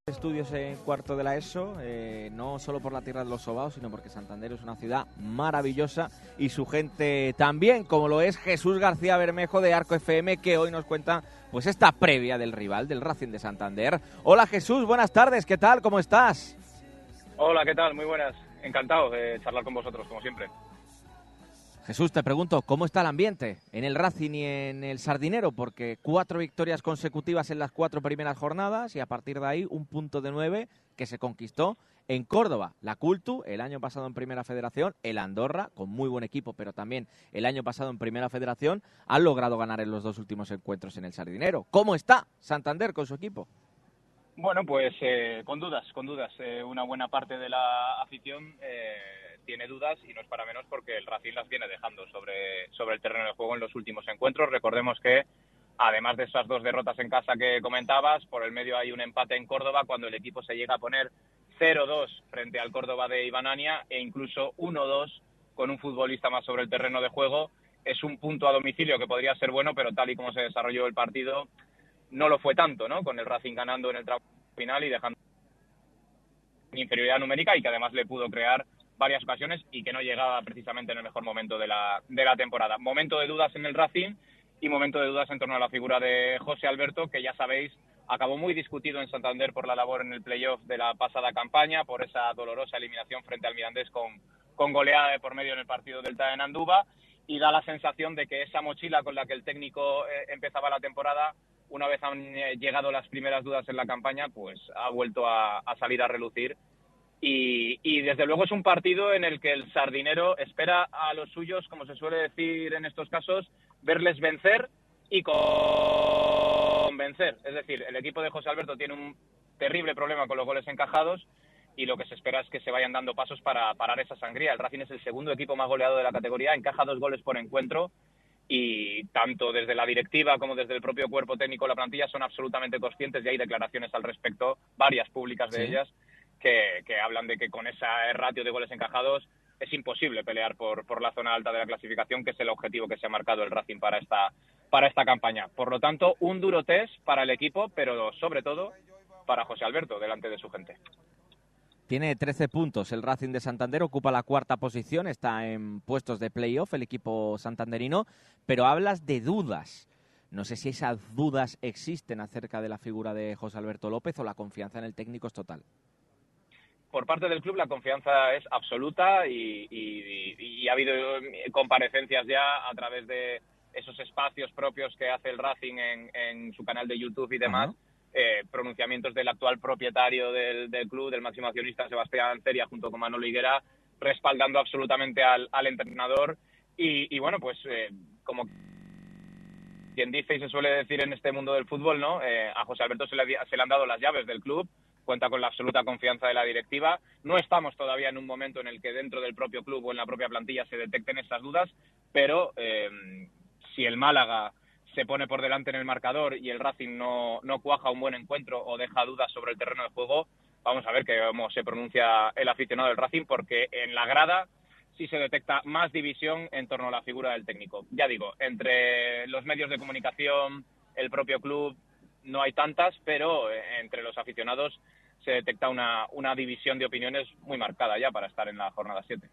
Estudios en cuarto de la ESO, no solo por la tierra de los sobaos, sino porque Santander es una ciudad maravillosa y su gente también, como lo es Jesús García Bermejo de Arco FM, que hoy nos cuenta pues esta previa del rival, del Racing de Santander. Hola Jesús, buenas tardes, ¿qué tal? ¿Cómo estás? Hola, ¿qué tal? Muy buenas. Encantado de charlar con vosotros, como siempre. Jesús, te pregunto, ¿cómo está el ambiente en el Racing y en el Sardinero? Porque 4 victorias consecutivas en las 4 primeras jornadas y a partir de ahí un punto de 9 que se conquistó en Córdoba. La Cultu, el año pasado en Primera Federación, el Andorra, con muy buen equipo, pero también el año pasado en Primera Federación, han logrado ganar en los 2 últimos encuentros en el Sardinero. ¿Cómo está Santander con su equipo? Bueno, pues con dudas. Una buena parte de la afición tiene dudas y no es para menos porque el Racing las viene dejando sobre el terreno de juego en los últimos encuentros. Recordemos que, además de esas 2 derrotas en casa que comentabas, por el medio hay un empate en Córdoba cuando el equipo se llega a poner 0-2 frente al Córdoba de Iván Ania e incluso 1-2 con un futbolista más sobre el terreno de juego. Es un punto a domicilio que podría ser bueno, pero tal y como se desarrolló el partido, no lo fue tanto, ¿no? Con el Racing ganando en el tramo final y dejando inferioridad numérica y que además le pudo crear varias ocasiones y que no llegaba precisamente en el mejor momento de la temporada. Momento de dudas en el Racing y momento de dudas en torno a la figura de José Alberto, que ya sabéis, acabó muy discutido en Santander por la labor en el playoff de la pasada campaña, por esa dolorosa eliminación frente al Mirandés con goleada de por medio en el partido del TAE en Andúba, y da la sensación de que esa mochila con la que el técnico empezaba la temporada, una vez han llegado las primeras dudas en la campaña, pues ha vuelto a salir a relucir. Y desde luego es un partido en el que el Sardinero espera a los suyos, como se suele decir en estos casos, verles vencer y convencer. Es decir, el equipo de José Alberto tiene un terrible problema con los goles encajados y lo que se espera es que se vayan dando pasos para parar esa sangría. El Racing es el segundo equipo más goleado de la categoría, encaja 2 goles por encuentro y tanto desde la directiva como desde el propio cuerpo técnico de la plantilla son absolutamente conscientes y hay declaraciones al respecto, varias públicas de ellas, que hablan de que con ese ratio de goles encajados es imposible pelear por la zona alta de la clasificación, que es el objetivo que se ha marcado el Racing para esta campaña. Por lo tanto, un duro test para el equipo, pero sobre todo para José Alberto, delante de su gente. Tiene 13 puntos el Racing de Santander, ocupa la 4ª posición, está en puestos de playoff el equipo santanderino, pero hablas de dudas. No sé si esas dudas existen acerca de la figura de José Alberto López o la confianza en el técnico es total. Por parte del club la confianza es absoluta y ha habido comparecencias ya a través de esos espacios propios que hace el Racing en su canal de YouTube y demás, pronunciamientos del actual propietario del club, del máximo accionista Sebastián Ceria, junto con Manolo Higuera, respaldando absolutamente al entrenador y bueno, pues como quien dice y se suele decir en este mundo del fútbol, ¿no? A José Alberto se le han dado las llaves del club, cuenta con la absoluta confianza de la directiva. No estamos todavía en un momento en el que dentro del propio club o en la propia plantilla se detecten esas dudas, pero si el Málaga se pone por delante en el marcador y el Racing no cuaja un buen encuentro o deja dudas sobre el terreno de juego, vamos a ver cómo se pronuncia el aficionado del Racing, porque en la grada sí se detecta más división en torno a la figura del técnico. Ya digo, entre los medios de comunicación, el propio club, no hay tantas, pero entre los aficionados se detecta una división de opiniones muy marcada ya para estar en la jornada 7.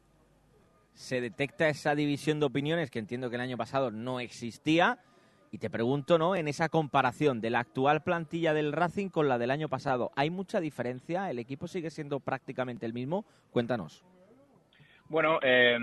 Se detecta esa división de opiniones que entiendo que el año pasado no existía. Y te pregunto, ¿no? En esa comparación de la actual plantilla del Racing con la del año pasado, ¿hay mucha diferencia? ¿El equipo sigue siendo prácticamente el mismo? Cuéntanos. Bueno,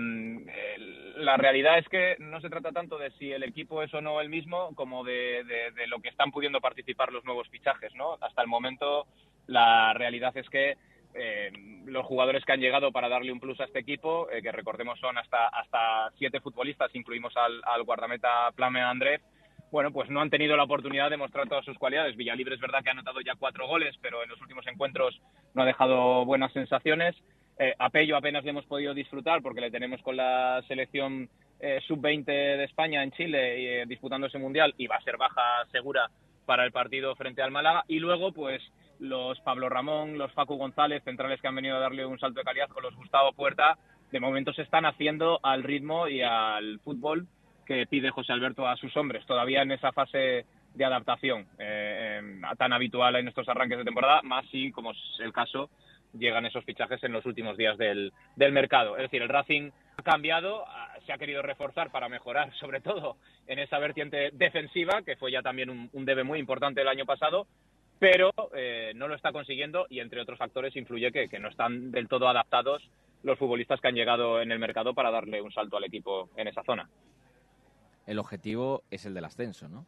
la realidad es que no se trata tanto de si el equipo es o no el mismo, como de lo que están pudiendo participar los nuevos fichajes, ¿no? Hasta el momento la realidad es que los jugadores que han llegado para darle un plus a este equipo, que recordemos son hasta 7 futbolistas, incluimos al guardameta Plame Andrés, bueno, pues no han tenido la oportunidad de mostrar todas sus cualidades. Villalibre es verdad que ha anotado ya 4 goles, pero en los últimos encuentros no ha dejado buenas sensaciones. A Pello apenas le hemos podido disfrutar porque le tenemos con la selección sub-20 de España en Chile disputando ese mundial y va a ser baja segura para el partido frente al Málaga. Y luego, pues, los Pablo Ramón, los Facu González, centrales que han venido a darle un salto de calidad con los Gustavo Puerta, de momento se están haciendo al ritmo y al fútbol que pide José Alberto a sus hombres. Todavía en esa fase de adaptación tan habitual en estos arranques de temporada, más si, como es el caso, llegan esos fichajes en los últimos días del mercado. Es decir, el Racing ha cambiado, se ha querido reforzar para mejorar, sobre todo en esa vertiente defensiva, que fue ya también un debe muy importante el año pasado, pero no lo está consiguiendo y, entre otros factores, influye que no están del todo adaptados los futbolistas que han llegado en el mercado para darle un salto al equipo en esa zona. El objetivo es el del ascenso, ¿no?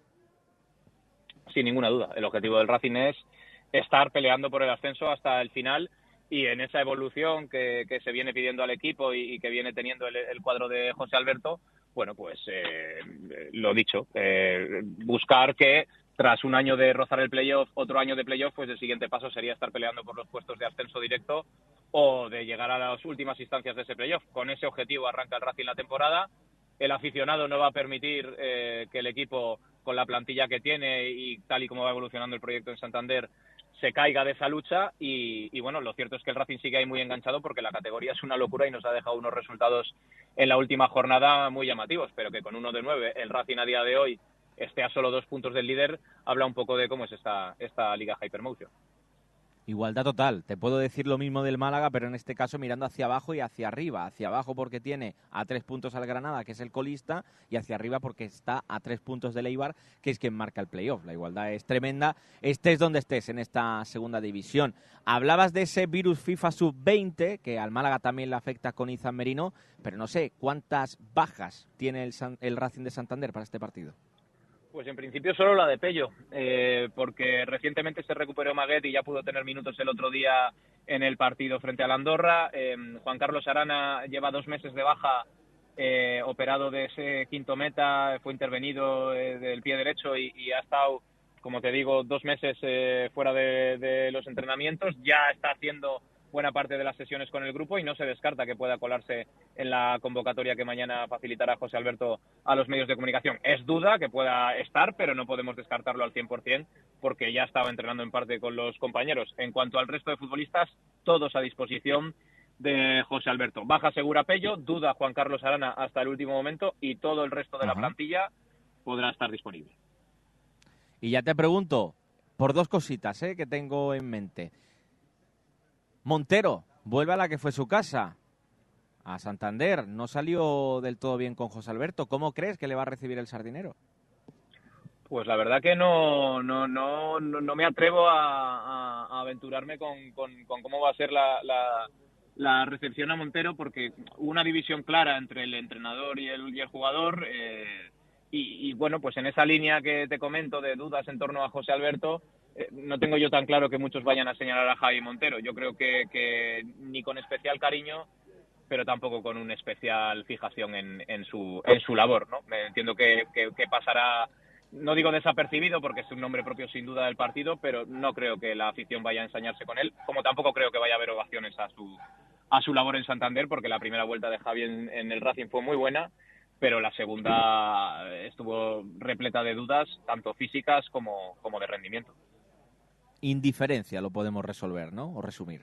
Sin ninguna duda. El objetivo del Racing es estar peleando por el ascenso hasta el final, y en esa evolución que se viene pidiendo al equipo y que viene teniendo el cuadro de José Alberto, bueno, pues lo dicho, buscar que tras un año de rozar el playoff, otro año de playoff, pues el siguiente paso sería estar peleando por los puestos de ascenso directo o de llegar a las últimas instancias de ese playoff. Con ese objetivo arranca el Racing la temporada. El aficionado no va a permitir que el equipo, con la plantilla que tiene y tal y como va evolucionando el proyecto en Santander, se caiga de esa lucha y bueno, lo cierto es que el Racing sigue ahí muy enganchado porque la categoría es una locura y nos ha dejado unos resultados en la última jornada muy llamativos, pero que con 1-9 el Racing a día de hoy esté a solo 2 puntos del líder, habla un poco de cómo es esta Liga Hypermotion. Igualdad total. Te puedo decir lo mismo del Málaga, pero en este caso mirando hacia abajo y hacia arriba. Hacia abajo porque tiene a 3 puntos al Granada, que es el colista, y hacia arriba porque está a 3 puntos del Eibar, que es quien marca el playoff. La igualdad es tremenda, estés donde estés en esta segunda división. Hablabas de ese virus FIFA sub-20, que al Málaga también le afecta con Izan Merino, pero no sé, ¿cuántas bajas tiene el Racing de Santander para este partido? Pues en principio solo la de Pello, porque recientemente se recuperó Maguet y ya pudo tener minutos el otro día en el partido frente al Andorra. Juan Carlos Arana lleva 2 meses de baja, operado de ese quinto meta, fue intervenido del pie derecho y ha estado, como te digo, 2 meses fuera de los entrenamientos. Ya está haciendo buena parte de las sesiones con el grupo y no se descarta que pueda colarse en la convocatoria que mañana facilitará José Alberto a los medios de comunicación. Es duda que pueda estar, pero no podemos descartarlo al 100% porque ya estaba entrenando en parte con los compañeros. En cuanto al resto de futbolistas, todos a disposición de José Alberto. Baja segura Pello, duda Juan Carlos Arana hasta el último momento y todo el resto de la plantilla podrá estar disponible. Y ya te pregunto, por 2 cositas que tengo en mente. Montero, vuelve a la que fue su casa, a Santander. No salió del todo bien con José Alberto. ¿Cómo crees que le va a recibir el Sardinero? Pues la verdad que no me atrevo a aventurarme con cómo va a ser la recepción a Montero, porque hubo una división clara entre el entrenador y el jugador. Y bueno, pues en esa línea que te comento de dudas en torno a José Alberto, no tengo yo tan claro que muchos vayan a señalar a Javi Montero. Yo creo que ni con especial cariño, pero tampoco con una especial fijación en su labor, ¿no? Entiendo que pasará, no digo desapercibido porque es un nombre propio sin duda del partido, pero no creo que la afición vaya a ensañarse con él, como tampoco creo que vaya a haber ovaciones a su labor en Santander, porque la primera vuelta de Javi en el Racing fue muy buena, pero la segunda estuvo repleta de dudas, tanto físicas como de rendimiento. Indiferencia lo podemos resolver, ¿no? O resumir.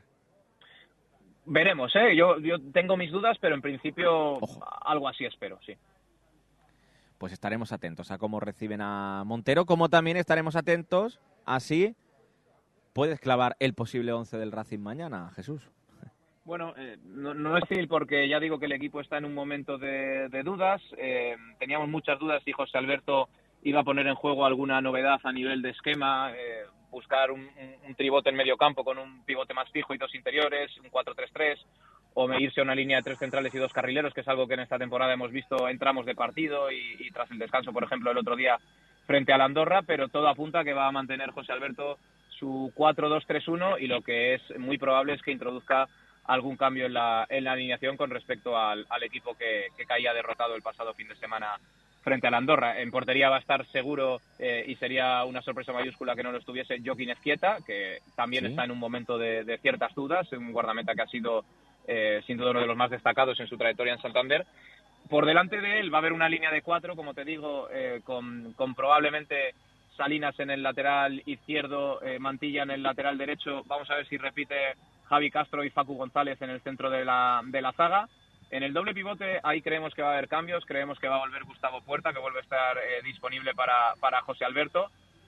Veremos, yo tengo mis dudas, pero en principio algo así espero, sí. Pues estaremos atentos a cómo reciben a Montero, como también estaremos atentos así puedes clavar el posible 11 del Racing mañana, Jesús. Bueno, no es fácil porque ya digo que el equipo está en un momento de dudas. Teníamos muchas dudas si José Alberto iba a poner en juego alguna novedad a nivel de esquema, buscar un tribote en medio campo con un pivote más fijo y 2 interiores, un 4-3-3, o irse a una línea de 3 centrales y 2 carrileros, que es algo que en esta temporada hemos visto en tramos de partido y tras el descanso, por ejemplo, el otro día frente al Andorra, pero todo apunta a que va a mantener José Alberto su 4-2-3-1 y lo que es muy probable es que introduzca algún cambio en la alineación con respecto al equipo que caía derrotado el pasado fin de semana frente al Andorra. En portería va a estar seguro, y sería una sorpresa mayúscula que no lo estuviese, Joaquín Ezquieta, que también está en un momento de ciertas dudas, un guardameta que ha sido sin duda uno de los más destacados en su trayectoria en Santander. Por delante de él va a haber una línea de 4, como te digo, con probablemente Salinas en el lateral izquierdo, Mantilla en el lateral derecho. Vamos a ver si repite Javi Castro y Facu González en el centro de la zaga. En el doble pivote ahí creemos que va a haber cambios, creemos que va a volver Gustavo Puerta, que vuelve a estar disponible para José Alberto.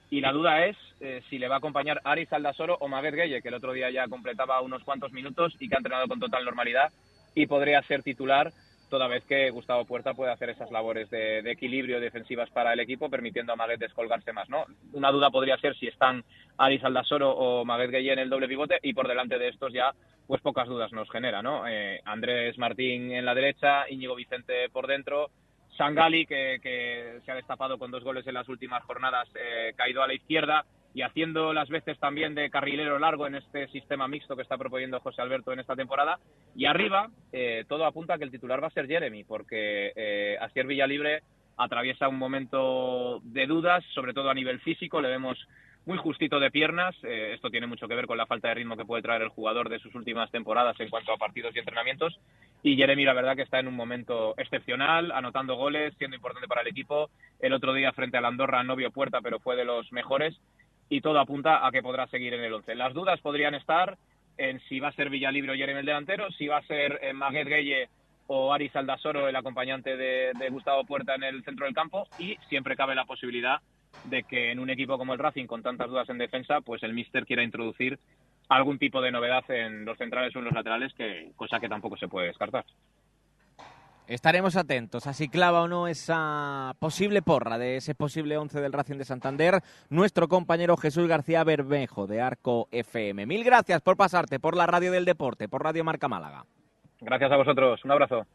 Y la duda es si le va a acompañar Aritz Aldasoro o Maguette Gueye, que el otro día ya completaba unos cuantos minutos y que ha entrenado con total normalidad y podría ser titular, toda vez que Gustavo Puerta puede hacer esas labores de equilibrio defensivas para el equipo, permitiendo a Maguette descolgarse más, ¿no? Una duda podría ser si están Aritz Aldasoro o Maguette Gueye en el doble pivote, y por delante de estos ya pues pocas dudas nos genera, ¿no? Andrés Martín en la derecha, Íñigo Vicente por dentro, Sangali, que se ha destapado con 2 goles en las últimas jornadas, caído a la izquierda y haciendo las veces también de carrilero largo en este sistema mixto que está proponiendo José Alberto en esta temporada. Y arriba, todo apunta a que el titular va a ser Jeremy, porque Asier Villalibre atraviesa un momento de dudas, sobre todo a nivel físico. Le vemos muy justito de piernas. Esto tiene mucho que ver con la falta de ritmo que puede traer el jugador de sus últimas temporadas en cuanto a partidos y entrenamientos. Y Jeremy, la verdad, que está en un momento excepcional, anotando goles, siendo importante para el equipo. El otro día frente al Andorra no vio Puerta, pero fue de los mejores. Y todo apunta a que podrá seguir en el 11. Las dudas podrían estar en si va a ser Villalibre o Jeremy el delantero, si va a ser Maguette Gueye o Aritz Aldasoro el acompañante de Gustavo Puerta en el centro del campo, y siempre cabe la posibilidad de que en un equipo como el Racing, con tantas dudas en defensa, pues el míster quiera introducir algún tipo de novedad en los centrales o en los laterales, cosa que tampoco se puede descartar. Estaremos atentos a si clava o no esa posible porra de ese posible 11 del Racing de Santander, nuestro compañero Jesús García Bermejo de Arco FM. Mil gracias por pasarte por la Radio del Deporte, por Radio Marca Málaga. Gracias a vosotros, un abrazo.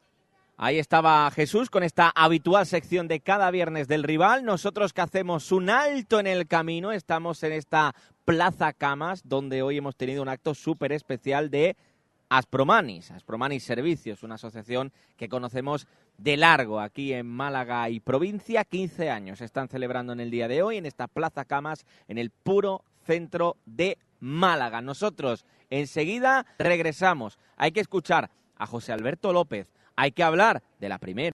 Ahí estaba Jesús con esta habitual sección de cada viernes del rival. Nosotros que hacemos un alto en el camino, estamos en esta Plaza Camas, donde hoy hemos tenido un acto súper especial de Aspromanis Servicios, una asociación que conocemos de largo aquí en Málaga y provincia. 15 años se están celebrando en el día de hoy en esta Plaza Camas, en el puro centro de Málaga. Nosotros enseguida regresamos. Hay que escuchar a José Alberto López, hay que hablar de la primera.